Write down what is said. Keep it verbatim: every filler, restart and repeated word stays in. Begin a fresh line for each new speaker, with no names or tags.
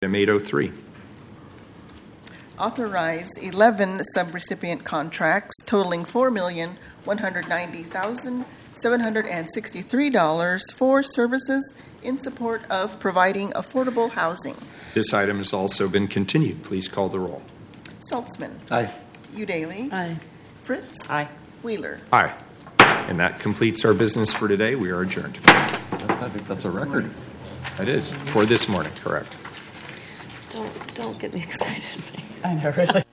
Item eight oh three.
Authorize eleven subrecipient contracts totaling four million one hundred ninety thousand seven hundred sixty-three dollars for services in support of providing affordable housing.
This item has also been continued. Please call the roll.
Saltzman.
Aye.
Udaly.
Aye.
Fritz.
Aye.
Wheeler.
Aye. And that completes our business for today. We are adjourned.
I think that's a record.
That is, for this morning, correct.
Don't, don't get me excited.
I know, really.